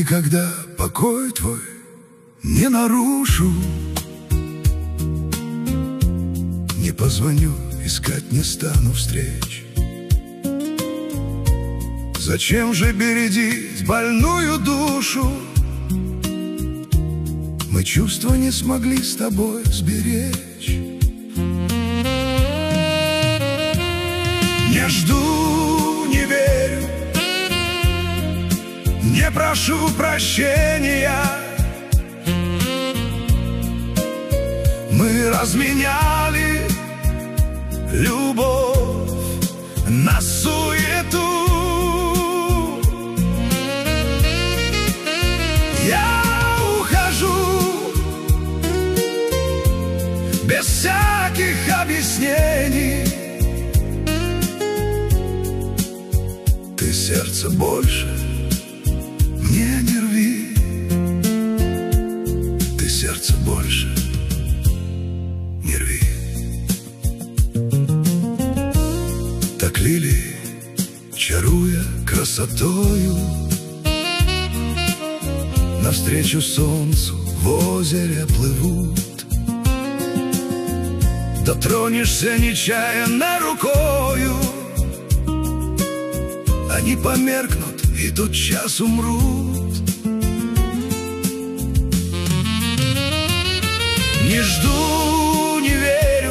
никогда покой твой не нарушу, не позвоню, искать не стану встреч. Зачем же бередить больную душу? Мы чувства не смогли с тобой сберечь. Не жду, не верю, не прошу прощения. Мы разменяли любовь на суету. Я ухожу без всяких объяснений. Ты сердце больше мне не рви. Ты сердце больше не рви. Так лилии, чаруя красотою, навстречу солнцу в озере плывут. Дотронешься нечаянно рукою, они померкнут и тотчас умрут. Не жду, не верю,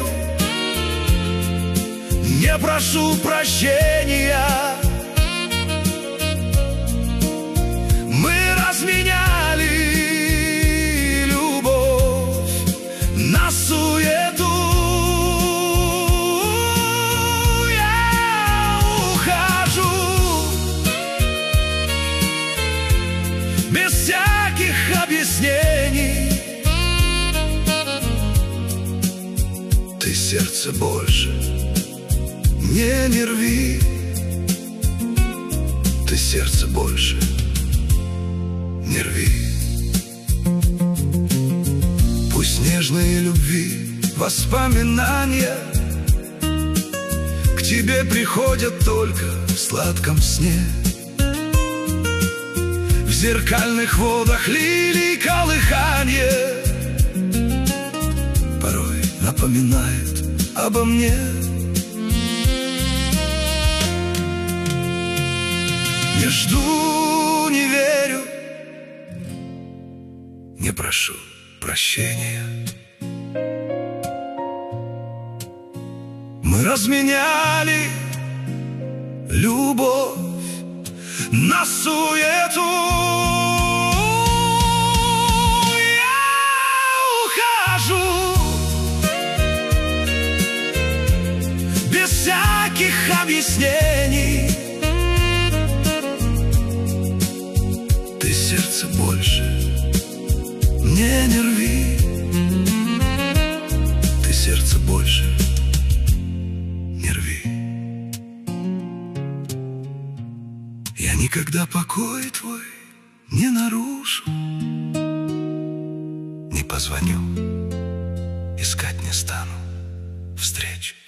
не прошу прощения. Мы разменяли любовь на суету. Я ухожу без всяких объяснений. Ты сердце больше мне не рви. Ты сердце больше не рви. Пусть нежные любви воспоминания к тебе приходят только в сладком сне. В зеркальных водах лилий колыханье порой напоминает обо мне. Не жду, не верю, не прошу прощения. Мы разменяли любовь на суету. Я ухожу без всяких объяснений. Ты сердце больше мне не рви. Ты сердце больше не рви. Я никогда покой твой не нарушу, не позвоню, искать не стану встреч.